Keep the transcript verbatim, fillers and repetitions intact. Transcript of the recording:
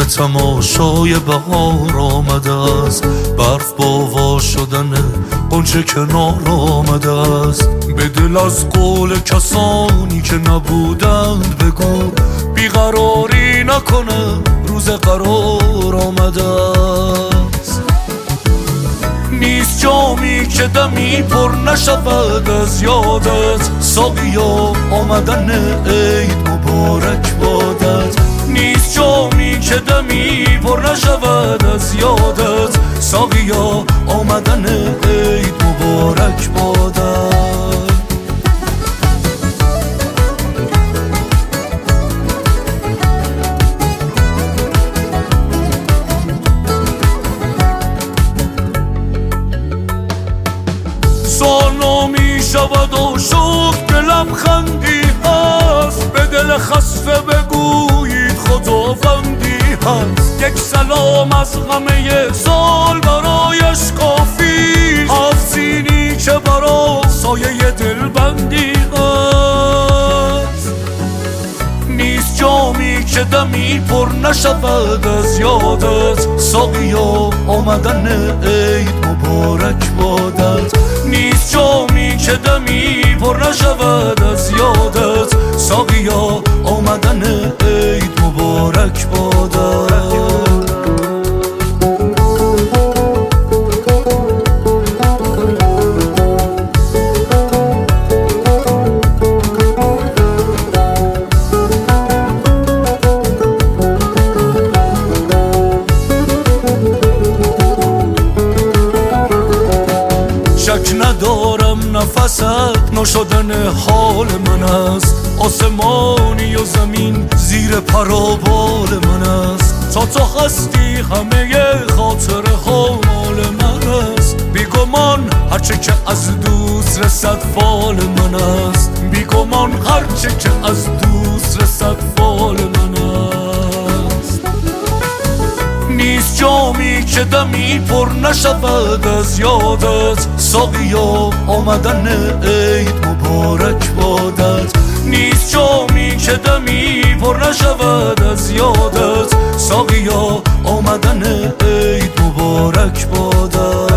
به تماشای بهار آمده است، برف با وا شدن غنچه کنار آمده است. به دل از قول کسانی که نبودند بگو، بیقراری نکنه روز قرار آمده است. نیست جامی که دمی پر نشود از یادت، ساقیا آمدن عید مبارک بادت. نیست جامی که دمی پر نشود از یادت، ساقیا آمدن عید مبارک بادت. سال می شود و شکر که لبخندی هست، به دل خسته بگویید خداوندی هست. یک سلام از همه سال برایش کافی، آفزینی که برا سایه دلبندی هست. نیست جامی که دمی پر نشود از یادت، ساقیا آمدن عید مبارک بادت. نیست جامی که دمی پر نشود از یادت، ساقیا آمدن عید مبارک بادت. شک ندارم نفست نشدن حال من است، آسمانی و زمین زیر پرابال من است. تا تو هستی همه خاطر ها مال من است، بیگمان هرچه که از دوست رسد فال من است. بیگمان هرچه که از دوست رسد فال من است. نیست جامی که دمی پر نشود از یادت، ساقیا آمدن عید مبارک بادت. نیست جامی که دمی پر نشود از یادت، ساقیا آمدن عید مبارک بادت.